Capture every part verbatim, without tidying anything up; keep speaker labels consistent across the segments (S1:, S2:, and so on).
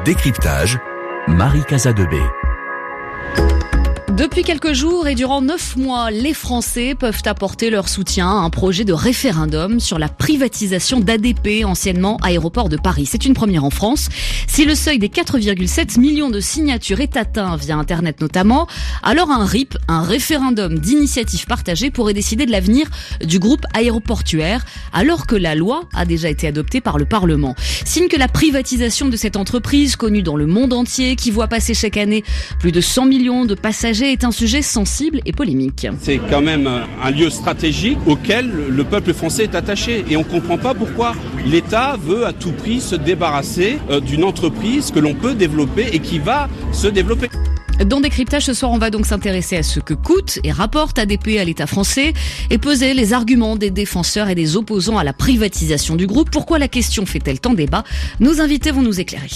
S1: Décryptage, Marie Casadebé.
S2: Depuis quelques jours et durant neuf mois, les Français peuvent apporter leur soutien à un projet de référendum sur la privatisation d'A D P, anciennement Aéroport de Paris. C'est une première en France. Si le seuil des quatre virgule sept millions de signatures est atteint via Internet notamment, alors un R I P, un référendum d'initiative partagée, pourrait décider de l'avenir du groupe aéroportuaire, alors que la loi a déjà été adoptée par le Parlement. Signe que la privatisation de cette entreprise, connue dans le monde entier, qui voit passer chaque année plus de cent millions de passagers, est un sujet sensible et polémique.
S3: C'est quand même un lieu stratégique auquel le peuple français est attaché. Et on ne comprend pas pourquoi l'État veut à tout prix se débarrasser d'une entreprise que l'on peut développer et qui va se développer.
S2: Dans Décryptage, ce soir, on va donc s'intéresser à ce que coûte et rapporte A D P à l'État français et peser les arguments des défenseurs et des opposants à la privatisation du groupe. Pourquoi la question fait-elle tant débat ? Nos invités vont nous éclairer.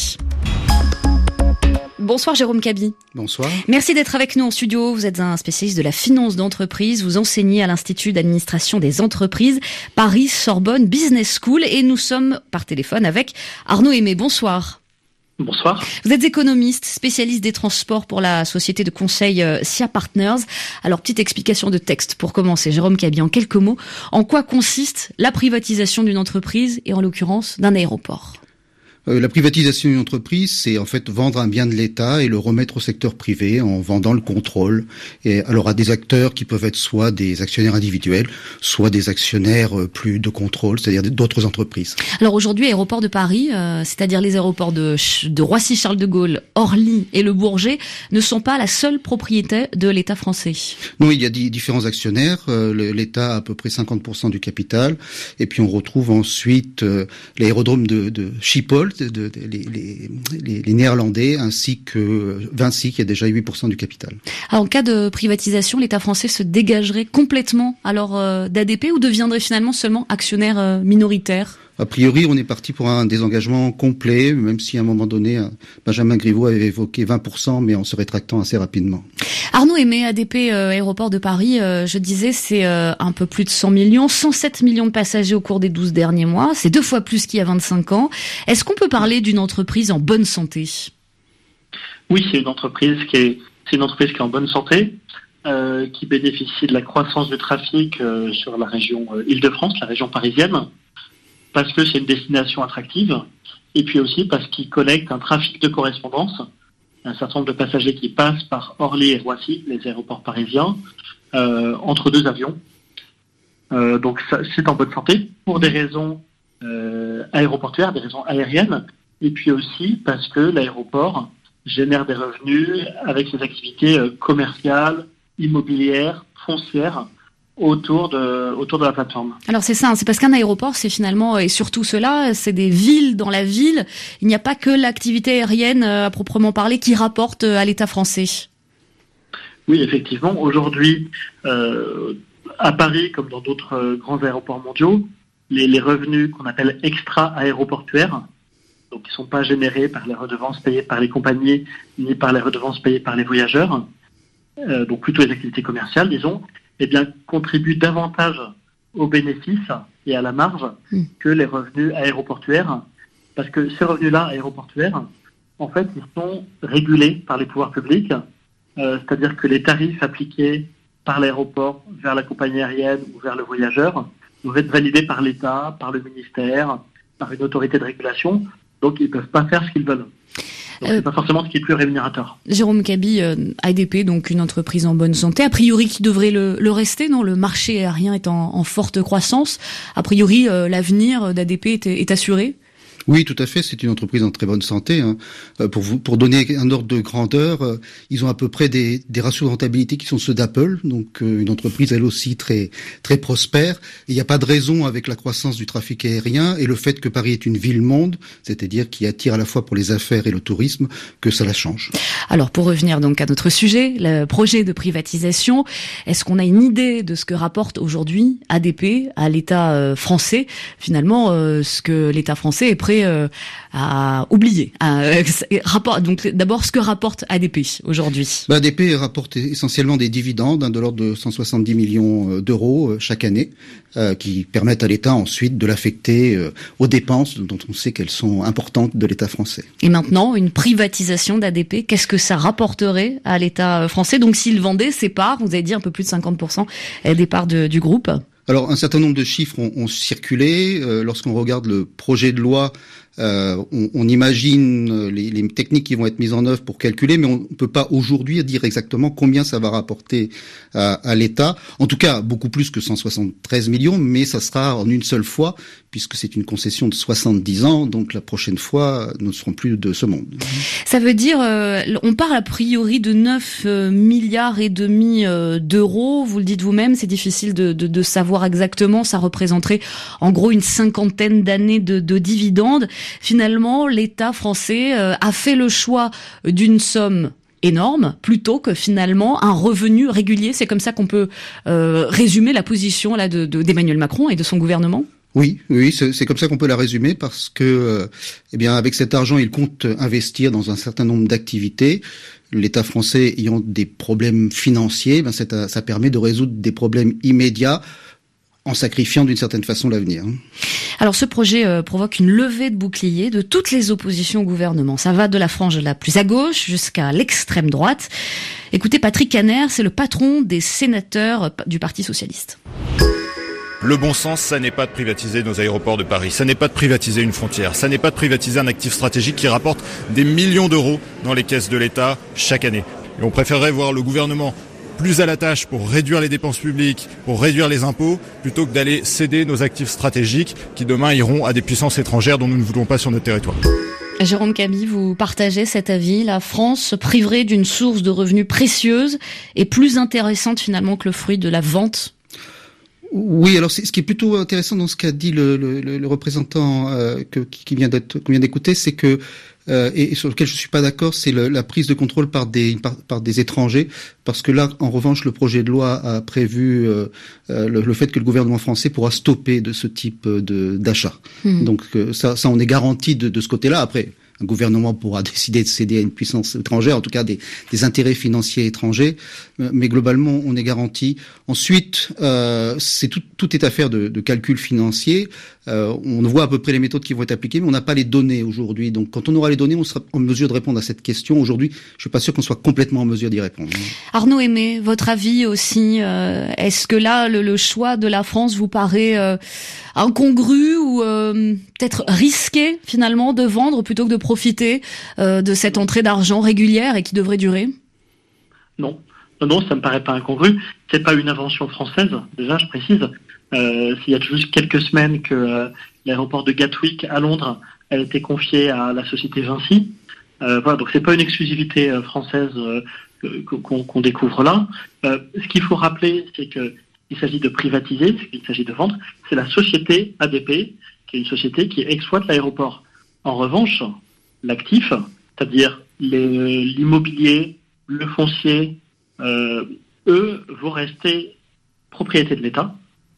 S2: Bonsoir Jérôme Cabi.
S4: Bonsoir.
S2: Merci d'être avec nous en studio. Vous êtes un spécialiste de la finance d'entreprise. Vous enseignez à l'Institut d'administration des entreprises Paris-Sorbonne Business School et nous sommes par téléphone avec Arnaud Aimé. Bonsoir.
S5: Bonsoir.
S2: Vous êtes économiste, spécialiste des transports pour la société de conseil S I A Partners. Alors, petite explication de texte pour commencer. Jérôme Cabi, en quelques mots, en quoi consiste la privatisation d'une entreprise et en l'occurrence d'un aéroport ?
S4: La privatisation d'une entreprise, c'est en fait vendre un bien de l'État et le remettre au secteur privé en vendant le contrôle. Et alors à des acteurs qui peuvent être soit des actionnaires individuels, soit des actionnaires plus de contrôle, c'est-à-dire d'autres entreprises.
S2: Alors aujourd'hui, Aéroport de Paris, euh, c'est-à-dire les aéroports de, de Roissy-Charles de Gaulle, Orly et Le Bourget, ne sont pas la seule propriété de l'État français.
S4: Non, il y a d- différents actionnaires. Euh, L'État a à peu près cinquante pour cent du capital. Et puis on retrouve ensuite euh, l'aérodrome de, de Schiphol, De, de, de, les, les, les Néerlandais, ainsi que Vinci, qui a déjà huit pour cent du capital.
S2: Alors, en cas de privatisation, l'État français se dégagerait complètement alors euh, d'A D P ou deviendrait finalement seulement actionnaire euh, minoritaire ?
S4: A priori, on est parti pour un désengagement complet, même si à un moment donné, Benjamin Griveaux avait évoqué vingt pour cent, mais en se rétractant assez rapidement.
S2: Arnaud Aimé, A D P euh, Aéroport de Paris, euh, je disais, c'est euh, un peu plus de cent millions, cent sept millions de passagers au cours des douze derniers mois. C'est deux fois plus qu'il y a vingt-cinq ans. Est-ce qu'on peut parler d'une entreprise en bonne santé ?
S5: Oui, c'est une entreprise qui est, c'est une entreprise qui est en bonne santé, euh, qui bénéficie de la croissance du trafic euh, sur la région euh, Île-de-France, la région parisienne, parce que c'est une destination attractive, et puis aussi parce qu'il collecte un trafic de correspondance, un certain nombre de passagers qui passent par Orly et Roissy, les aéroports parisiens, euh, entre deux avions. Euh, donc ça, c'est en bonne santé, pour des raisons euh, aéroportuaires, des raisons aériennes, et puis aussi parce que l'aéroport génère des revenus avec ses activités euh, commerciales, immobilières, foncières, autour de autour de la plateforme.
S2: Alors c'est ça, hein, c'est parce qu'un aéroport, c'est finalement, et surtout cela, c'est des villes dans la ville. Il n'y a pas que l'activité aérienne euh, à proprement parler qui rapporte euh, à l'État français.
S5: Oui, effectivement. Aujourd'hui, euh, à Paris, comme dans d'autres euh, grands aéroports mondiaux, les, les revenus qu'on appelle extra-aéroportuaires, donc qui ne sont pas générés par les redevances payées par les compagnies, ni par les redevances payées par les voyageurs, euh, donc plutôt les activités commerciales, disons, eh bien, contribuent davantage aux bénéfices et à la marge mmh. que les revenus aéroportuaires. Parce que ces revenus-là, aéroportuaires, en fait, ils sont régulés par les pouvoirs publics. Euh, c'est-à-dire que les tarifs appliqués par l'aéroport vers la compagnie aérienne ou vers le voyageur doivent être validés par l'État, par le ministère, par une autorité de régulation. Donc, ils ne peuvent pas faire ce qu'ils veulent. Donc, c'est pas forcément ce qui est plus rémunérateur.
S2: Jérôme Cabi, euh, A D P, donc une entreprise en bonne santé, a priori qui devrait le, le rester, non ? Le marché aérien est en, en forte croissance. A priori, euh, l'avenir d'A D P est, est assuré ?
S4: Oui, tout à fait. C'est une entreprise en très bonne santé. Hein. Pour vous, pour donner un ordre de grandeur, euh, ils ont à peu près des, des ratios de rentabilité qui sont ceux d'Apple. Donc, euh, une entreprise elle aussi très très prospère. Il n'y a pas de raison avec la croissance du trafic aérien et le fait que Paris est une ville-monde, c'est-à-dire qui attire à la fois pour les affaires et le tourisme, que ça la change.
S2: Alors, pour revenir donc à notre sujet, le projet de privatisation, est-ce qu'on a une idée de ce que rapporte aujourd'hui A D P à l'État euh, français ? Finalement, euh, ce que l'État français est prêt prêt euh, à oublier. À, euh, rapport, donc d'abord, ce que rapporte A D P aujourd'hui.
S4: Bah, A D P rapporte essentiellement des dividendes hein, de l'ordre de cent soixante-dix millions d'euros euh, chaque année, euh, qui permettent à l'État ensuite de l'affecter euh, aux dépenses dont on sait qu'elles sont importantes de l'État français.
S2: Et maintenant, une privatisation d'A D P, qu'est-ce que ça rapporterait à l'État français? Donc s'il vendait ses parts, vous avez dit un peu plus de cinquante pour cent des parts de, du groupe.
S4: Alors, un certain nombre de chiffres ont, ont circulé. Euh, lorsqu'on regarde le projet de loi, euh, on, on imagine les, les techniques qui vont être mises en œuvre pour calculer, mais on ne peut pas aujourd'hui dire exactement combien ça va rapporter à, à l'État. En tout cas, beaucoup plus que cent soixante-treize millions, mais ça sera en une seule fois, puisque c'est une concession de soixante-dix ans, donc la prochaine fois, nous ne serons plus de ce monde.
S2: Ça veut dire, euh, on parle a priori de neuf milliards et demi euh, d'euros, vous le dites vous-même, c'est difficile de, de, de savoir exactement, ça représenterait en gros une cinquantaine d'années de, de dividendes. Finalement, l'État français euh, a fait le choix d'une somme énorme, plutôt que finalement un revenu régulier. C'est comme ça qu'on peut euh, résumer la position là de, de, d'Emmanuel Macron et de son gouvernement.
S4: Oui, oui, c'est, c'est comme ça qu'on peut la résumer parce que, euh, eh bien, avec cet argent, il compte investir dans un certain nombre d'activités. L'État français ayant des problèmes financiers, ben, ça, ça permet de résoudre des problèmes immédiats en sacrifiant d'une certaine façon l'avenir.
S2: Alors ce projet euh, provoque une levée de boucliers de toutes les oppositions au gouvernement. Ça va de la frange la plus à gauche jusqu'à l'extrême droite. Écoutez, Patrick Kanner, c'est le patron des sénateurs du Parti socialiste.
S6: Le bon sens, ça n'est pas de privatiser nos aéroports de Paris, ça n'est pas de privatiser une frontière, ça n'est pas de privatiser un actif stratégique qui rapporte des millions d'euros dans les caisses de l'État chaque année. Et on préférerait voir le gouvernement plus à la tâche pour réduire les dépenses publiques, pour réduire les impôts, plutôt que d'aller céder nos actifs stratégiques qui demain iront à des puissances étrangères dont nous ne voulons pas sur notre territoire.
S2: Jérôme Caby, vous partagez cet avis? La France se priverait d'une source de revenus précieuse et plus intéressante finalement que le fruit de la vente?
S4: Oui, alors c'est, ce qui est plutôt intéressant dans ce qu'a dit le, le, le représentant euh, que, qui vient d'être, qu'on vient d'écouter, c'est que euh, et, et sur lequel je suis pas d'accord, c'est le, la prise de contrôle par des par, par des étrangers, parce que là, en revanche, le projet de loi a prévu euh, euh, le, le fait que le gouvernement français pourra stopper de ce type de d'achat. Mmh. Donc euh, ça, ça, on est garanti de, de ce côté-là. Après, un gouvernement pourra décider de céder à une puissance étrangère, en tout cas des, des intérêts financiers étrangers, mais globalement on est garanti. Ensuite, euh, c'est tout, tout est affaire de, de calcul financier. Euh, on voit à peu près les méthodes qui vont être appliquées, mais on n'a pas les données aujourd'hui. Donc quand on aura les données, on sera en mesure de répondre à cette question. Aujourd'hui, je suis pas sûr qu'on soit complètement en mesure d'y répondre.
S2: Arnaud Aimé, votre avis aussi, euh, est-ce que là le, le choix de la France vous paraît euh, incongru ou euh, peut-être risqué finalement de vendre plutôt que de profiter euh, de cette entrée d'argent régulière et qui devrait durer?
S5: Non, non, non, ça me paraît pas incongru. C'est pas une invention française, déjà, je précise. Euh, il y a juste quelques semaines que euh, l'aéroport de Gatwick à Londres a été confié à la société Vinci. Euh, voilà, donc c'est pas une exclusivité euh, française euh, qu'on, qu'on découvre là. Euh, ce qu'il faut rappeler, c'est que il s'agit de privatiser, il s'agit de vendre. C'est la société A D P, qui est une société qui exploite l'aéroport. En revanche, l'actif, c'est-à-dire les, l'immobilier, le foncier, euh, eux vont rester propriété de l'État.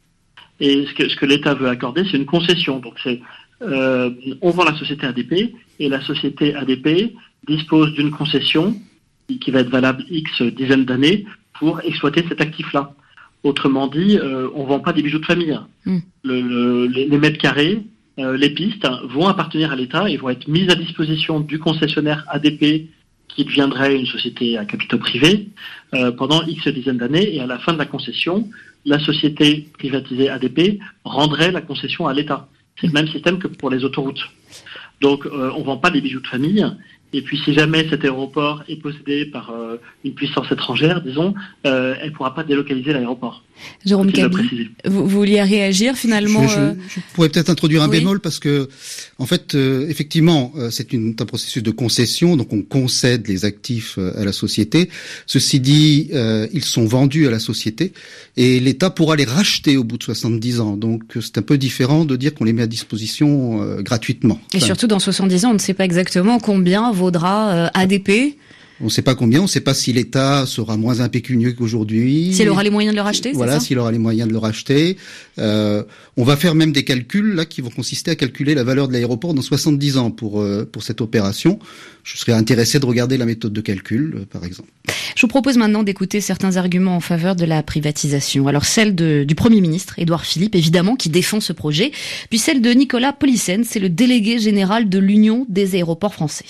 S5: Et ce que, ce que l'État veut accorder, c'est une concession. Donc c'est, euh, on vend la société A D P et la société A D P dispose d'une concession qui va être valable X dizaines d'années pour exploiter cet actif-là. Autrement dit, euh, on vend pas des bijoux de famille. Mmh. Le, le, les, les mètres carrés, euh, les pistes vont appartenir à l'État et vont être mises à disposition du concessionnaire A D P qui deviendrait une société à capitaux privés euh, pendant X dizaines d'années. Et à la fin de la concession, la société privatisée A D P rendrait la concession à l'État. C'est le même système que pour les autoroutes. Donc, euh, on vend pas des bijoux de famille. Et puis, si jamais cet aéroport est possédé par euh, une puissance étrangère, disons, euh, elle ne pourra pas délocaliser l'aéroport.
S2: Jérôme Caby, vous, vous vouliez réagir finalement?
S4: Je, je,
S2: euh...
S4: je pourrais peut-être introduire un
S2: oui.
S4: bémol parce que, en fait, euh, effectivement, euh, c'est une, un processus de concession, donc on concède les actifs euh, à la société. Ceci dit, euh, ils sont vendus à la société et l'État pourra les racheter au bout de soixante-dix ans. Donc, c'est un peu différent de dire qu'on les met à disposition euh, gratuitement.
S2: Et enfin, surtout, dans soixante-dix ans, on ne sait pas exactement combien vaudra euh, A D P.
S4: On ne sait pas combien, on ne sait pas si l'État sera moins impécunieux qu'aujourd'hui.
S2: S'il aura les moyens de le racheter,
S4: voilà,
S2: c'est ça ?
S4: s'il aura les moyens de le racheter. Euh, on va faire même des calculs là qui vont consister à calculer la valeur de l'aéroport dans soixante-dix ans pour euh, pour cette opération. Je serais intéressé de regarder la méthode de calcul, euh, par exemple.
S2: Je vous propose maintenant d'écouter certains arguments en faveur de la privatisation. Alors celle de, du Premier ministre, Édouard Philippe, évidemment, qui défend ce projet, puis celle de Nicolas Polyssen, c'est le délégué général de l'Union des aéroports français.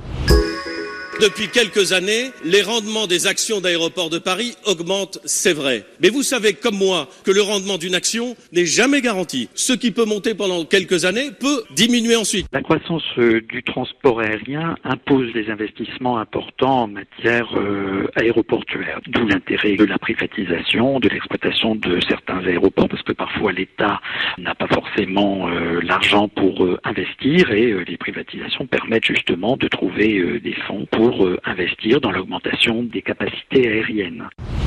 S7: Depuis quelques années, les rendements des actions d'Aéroports de Paris augmentent, c'est vrai. Mais vous savez comme moi que le rendement d'une action n'est jamais garanti. Ce qui peut monter pendant quelques années peut diminuer ensuite.
S8: La croissance euh, du transport aérien impose des investissements importants en matière euh, aéroportuaire. D'où l'intérêt de la privatisation, de l'exploitation de certains aéroports, parce que parfois l'État n'a pas forcément euh, l'argent pour euh, investir et euh, les privatisations permettent justement de trouver euh, des fonds pour pour investir dans l'augmentation des capacités aériennes.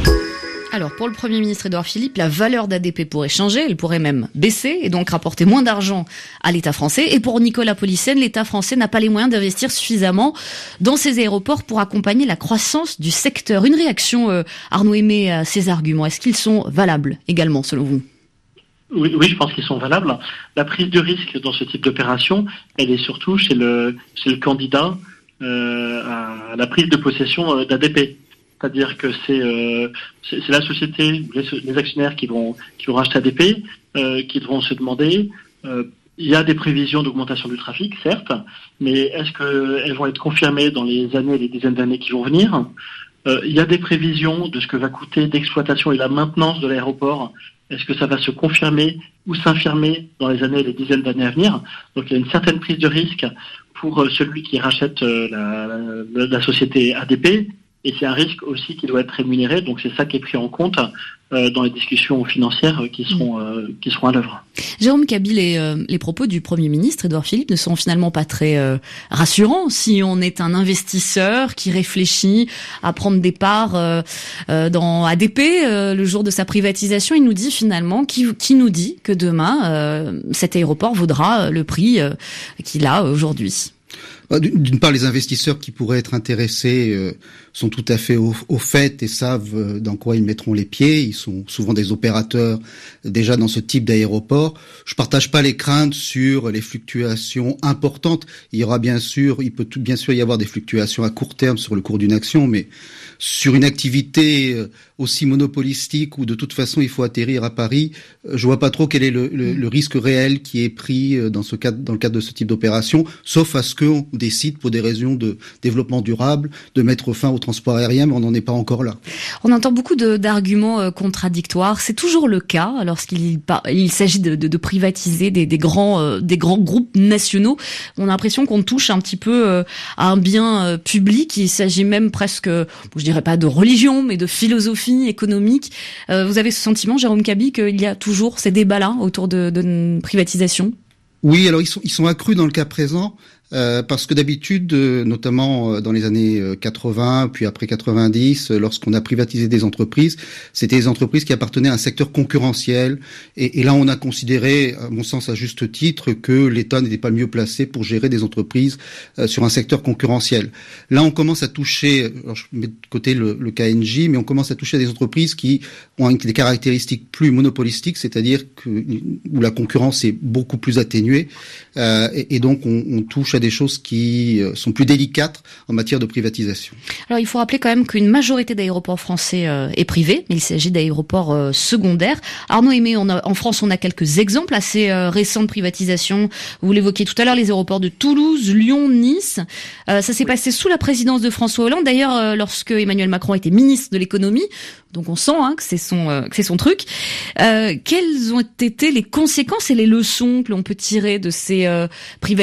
S2: Alors, pour le Premier ministre Édouard Philippe, la valeur d'A D P pourrait changer, elle pourrait même baisser et donc rapporter moins d'argent à l'État français. Et pour Nicolas Polyssen, l'État français n'a pas les moyens d'investir suffisamment dans ces aéroports pour accompagner la croissance du secteur. Une réaction, euh, Arnaud Aimé, à ces arguments, est-ce qu'ils sont valables également, selon vous ?
S5: Oui, oui, je pense qu'ils sont valables. La prise de risque dans ce type d'opération, elle est surtout chez le, chez le candidat Euh, à la prise de possession euh, d'A D P, c'est-à-dire que c'est, euh, c'est, c'est la société, les, les actionnaires qui vont qui vont racheter A D P, euh, qui devront se demander. Euh, il y a des prévisions d'augmentation du trafic, certes, mais est-ce que elles vont être confirmées dans les années, les dizaines d'années qui vont venir ? euh, Il y a des prévisions de ce que va coûter d'exploitation et la maintenance de l'aéroport. Est-ce que ça va se confirmer ou s'infirmer dans les années, les dizaines d'années à venir ? Donc il y a une certaine prise de risque pour celui qui rachète la, la, la société A D P, et c'est un risque aussi qui doit être rémunéré, donc c'est ça qui est pris en compte euh, dans les discussions financières qui seront, euh, qui seront à l'œuvre.
S2: Jérôme Kaby, les, euh, les propos du Premier ministre Édouard Philippe ne sont finalement pas très euh, rassurants si on est un investisseur qui réfléchit à prendre des parts euh, euh, dans A D P euh, le jour de sa privatisation. Il nous dit finalement, qui, qui nous dit que demain euh, cet aéroport vaudra le prix euh, qu'il a aujourd'hui.
S4: D'une part, les investisseurs qui pourraient être intéressés euh, sont tout à fait au, au fait et savent dans quoi ils mettront les pieds. Ils sont souvent des opérateurs déjà dans ce type d'aéroport. Je partage pas les craintes sur les fluctuations importantes. Il y aura bien sûr, il peut tout, bien sûr y avoir des fluctuations à court terme sur le cours d'une action, mais sur une activité aussi monopolistique où de toute façon il faut atterrir à Paris, je vois pas trop quel est le, le, le risque réel qui est pris dans ce cadre, dans le cadre de ce type d'opération, sauf à ce qu'on décide pour des raisons de développement durable de mettre fin au transport aérien, mais on n'en est pas encore là.
S2: On entend beaucoup de, d'arguments euh, contradictoires. C'est toujours le cas lorsqu'il il s'agit de, de, de privatiser des, des grands euh, des grands groupes nationaux. On a l'impression qu'on touche un petit peu euh, à un bien euh, public. Il s'agit même presque, je dirais pas de religion, mais de philosophie économique. Euh, vous avez ce sentiment, Jérôme Kaby, qu'il y a toujours ces débats-là autour de, de privatisation ?
S4: Oui, alors ils sont ils sont accrus dans le cas présent. Euh, parce que d'habitude, euh, notamment euh, dans les années euh, quatre-vingts, puis après quatre-vingt-dix, euh, lorsqu'on a privatisé des entreprises, c'était des entreprises qui appartenaient à un secteur concurrentiel. Et, et là, on a considéré, à mon sens à juste titre, que l'État n'était pas le mieux placé pour gérer des entreprises euh, sur un secteur concurrentiel. Là, on commence à toucher, alors je mets de côté le, le K N J, mais on commence à toucher à des entreprises qui ont des caractéristiques plus monopolistiques, c'est-à-dire que où la concurrence est beaucoup plus atténuée, euh, et, et donc on, on touche à des choses qui sont plus délicates en matière de privatisation.
S2: Alors il faut rappeler quand même qu'une majorité d'aéroports français euh, est privée, mais il s'agit d'aéroports euh, secondaires. Arnaud Aimé, on a, en France, on a quelques exemples assez euh, récents de privatisation. Vous l'évoquiez tout à l'heure, les aéroports de Toulouse, Lyon, Nice. Euh, ça s'est oui. passé sous la présidence de François Hollande. D'ailleurs, euh, lorsque Emmanuel Macron était ministre de l'économie, donc on sent hein, que c'est son euh, que c'est son truc. Euh, quelles ont été les conséquences et les leçons que l'on peut tirer de ces euh, privatisations ?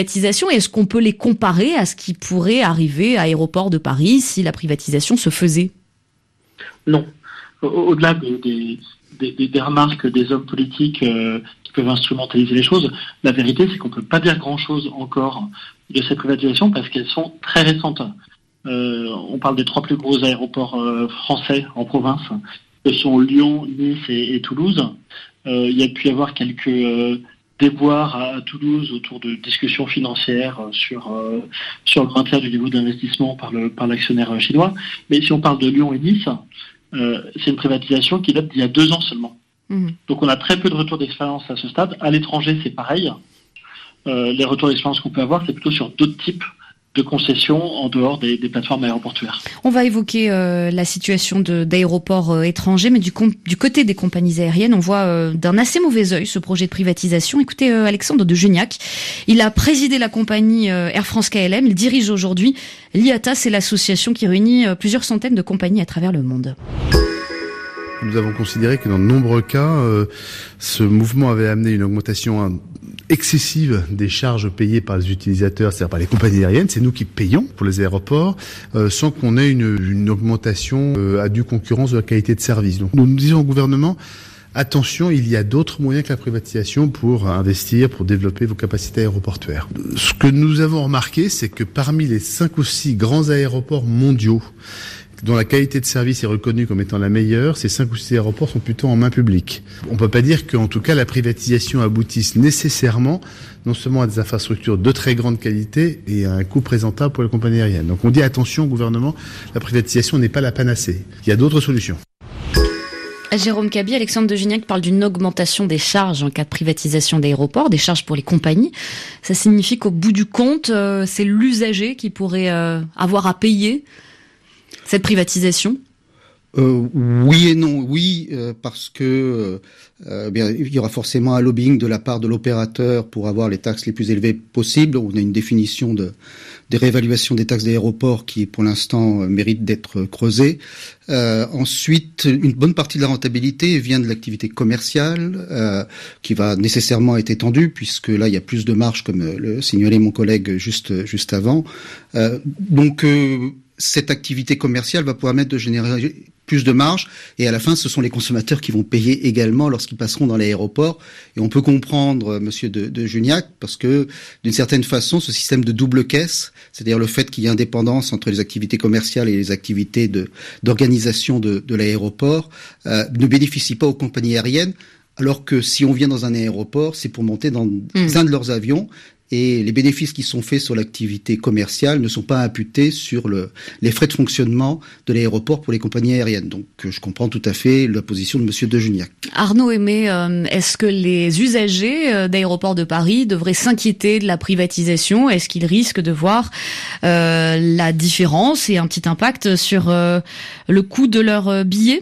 S2: Et est-ce qu'on peut les comparer à ce qui pourrait arriver à Aéroports de Paris si la privatisation se faisait ?
S5: Non. Au-delà des, des, des, des remarques des hommes politiques euh, qui peuvent instrumentaliser les choses, la vérité c'est qu'on ne peut pas dire grand-chose encore de ces privatisations parce qu'elles sont très récentes. Euh, on parle des trois plus gros aéroports euh, français en province, ce sont Lyon, Nice et, et Toulouse. Euh, il y a pu y avoir quelques, euh, déboires à, à Toulouse autour de discussions financières sur euh, sur le maintien du niveau d'investissement par le par l'actionnaire chinois. Mais si on parle de Lyon et Nice, euh, c'est une privatisation qui date d'il y a deux ans seulement. Mmh. Donc on a très peu de retours d'expérience à ce stade. À l'étranger, c'est pareil. Euh, les retours d'expérience qu'on peut avoir, c'est plutôt sur d'autres types de concessions en dehors des, des plateformes aéroportuaires.
S2: On va évoquer euh, la situation de, d'aéroports euh, étrangers, mais du, com- du côté des compagnies aériennes, on voit euh, d'un assez mauvais œil ce projet de privatisation. Écoutez, euh, Alexandre de Juniac, il a présidé la compagnie euh, Air France-K L M, il dirige aujourd'hui l'I A T A, c'est l'association qui réunit euh, plusieurs centaines de compagnies à travers le monde.
S9: Nous avons considéré que dans de nombreux cas, euh, ce mouvement avait amené une augmentation hein, excessive des charges payées par les utilisateurs, c'est-à-dire par les compagnies aériennes. C'est nous qui payons pour les aéroports, euh, sans qu'on ait une, une augmentation euh, à due concurrence de la qualité de service. Donc nous nous disons au gouvernement, attention, il y a d'autres moyens que la privatisation pour investir, pour développer vos capacités aéroportuaires. Ce que nous avons remarqué, c'est que parmi les cinq ou six grands aéroports mondiaux, dont la qualité de service est reconnue comme étant la meilleure, ces cinq ou six aéroports sont plutôt en main publique. On ne peut pas dire qu'en tout cas la privatisation aboutisse nécessairement non seulement à des infrastructures de très grande qualité et à un coût présentable pour les compagnies aériennes. Donc on dit attention au gouvernement, la privatisation n'est pas la panacée. Il y a d'autres solutions.
S2: Jérôme Caby, Alexandre de Gignac parle d'une augmentation des charges en cas de privatisation d'aéroports, des charges pour les compagnies. Ça signifie qu'au bout du compte, euh, c'est l'usager qui pourrait euh, avoir à payer cette privatisation?
S4: Euh, oui et non. Oui, euh, parce que euh, bien, il y aura forcément un lobbying de la part de l'opérateur pour avoir les taxes les plus élevées possibles. On a une définition de, des réévaluations des taxes d'aéroport qui, pour l'instant, euh, mérite d'être creusée. Euh, ensuite, une bonne partie de la rentabilité vient de l'activité commerciale, euh, qui va nécessairement être étendue, puisque là, il y a plus de marge, comme le signalait mon collègue juste juste avant. Euh, donc euh, cette activité commerciale va permettre de générer plus de marge, et à la fin, ce sont les consommateurs qui vont payer également lorsqu'ils passeront dans l'aéroport. Et on peut comprendre, monsieur de, de Juniac, parce que d'une certaine façon, ce système de double caisse, c'est-à-dire le fait qu'il y ait indépendance entre les activités commerciales et les activités de, d'organisation de, de l'aéroport, euh, ne bénéficie pas aux compagnies aériennes, alors que si on vient dans un aéroport, c'est pour monter dans mmh. un de leurs avions. Et les bénéfices qui sont faits sur l'activité commerciale ne sont pas imputés sur le, les frais de fonctionnement de l'aéroport pour les compagnies aériennes. Donc, je comprends tout à fait la position de monsieur de Juniac.
S2: Arnaud Aimé, euh, est-ce que les usagers d'aéroports de Paris devraient s'inquiéter de la privatisation? Est-ce qu'ils risquent de voir euh, la différence et un petit impact sur euh, le coût de leur billet?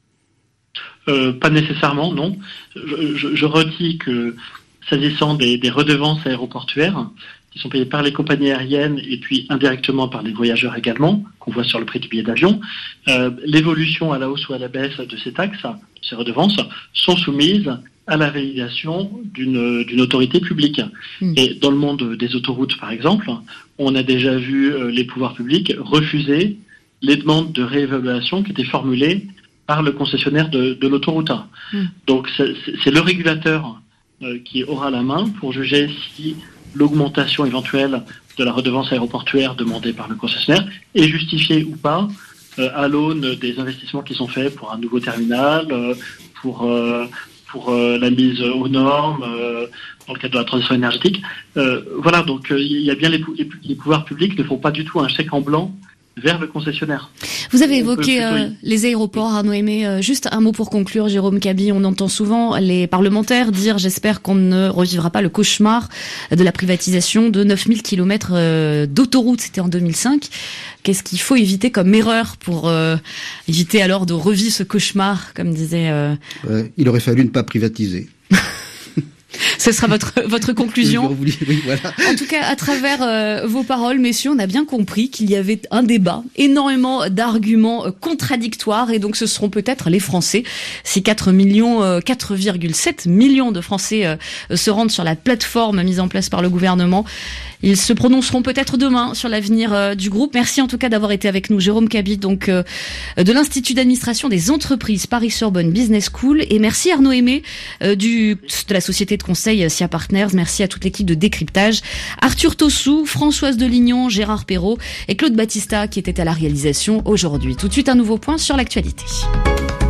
S5: euh, Pas nécessairement, non. Je, je, je redis que s'agissant des, des redevances aéroportuaires, qui sont payées par les compagnies aériennes et puis indirectement par les voyageurs également, qu'on voit sur le prix du billet d'avion, euh, l'évolution à la hausse ou à la baisse de ces taxes, de ces redevances, sont soumises à la validation d'une, d'une autorité publique. Mmh. Et dans le monde des autoroutes, par exemple, on a déjà vu euh, les pouvoirs publics refuser les demandes de réévaluation qui étaient formulées par le concessionnaire de, de l'autoroute. Mmh. Donc c'est, c'est le régulateur qui aura la main pour juger si l'augmentation éventuelle de la redevance aéroportuaire demandée par le concessionnaire est justifiée ou pas euh, à l'aune des investissements qui sont faits pour un nouveau terminal, euh, pour euh, pour euh, la mise aux normes euh, dans le cadre de la transition énergétique. Euh, voilà, donc il euh, y a bien les, les, les pouvoirs publics ne font pas du tout un chèque en blanc vers le concessionnaire.
S2: Vous avez évoqué euh, les aéroports, Arnaud Aimé. Euh, juste un mot pour conclure, Jérôme Caby. On entend souvent les parlementaires dire « J'espère qu'on ne revivra pas le cauchemar de la privatisation de neuf mille kilomètres euh, d'autoroute. » C'était en deux mille cinq. Qu'est-ce qu'il faut éviter comme erreur pour euh, éviter alors de revivre ce cauchemar, comme disait... Euh...
S4: Euh, il aurait fallu ne pas privatiser.
S2: Ce sera votre votre conclusion.
S4: Oui, oui, voilà.
S2: En tout cas, à travers euh, vos paroles, messieurs, on a bien compris qu'il y avait un débat, énormément d'arguments euh, contradictoires, et donc ce seront peut-être les Français, si quatre millions, euh, quatre virgule sept millions de Français euh, se rendent sur la plateforme mise en place par le gouvernement. Ils se prononceront peut-être demain sur l'avenir euh, du groupe. Merci en tout cas d'avoir été avec nous, Jérôme Caby, donc euh, de l'Institut d'administration des entreprises Paris-Sorbonne Business School, et merci Arnaud Aimé euh, du de la société de conseil S I A Partners. Merci à toute l'équipe de décryptage, Arthur Tossou, Françoise Delignon, Gérard Perrault et Claude Battista qui étaient à la réalisation aujourd'hui. Tout de suite un nouveau point sur l'actualité.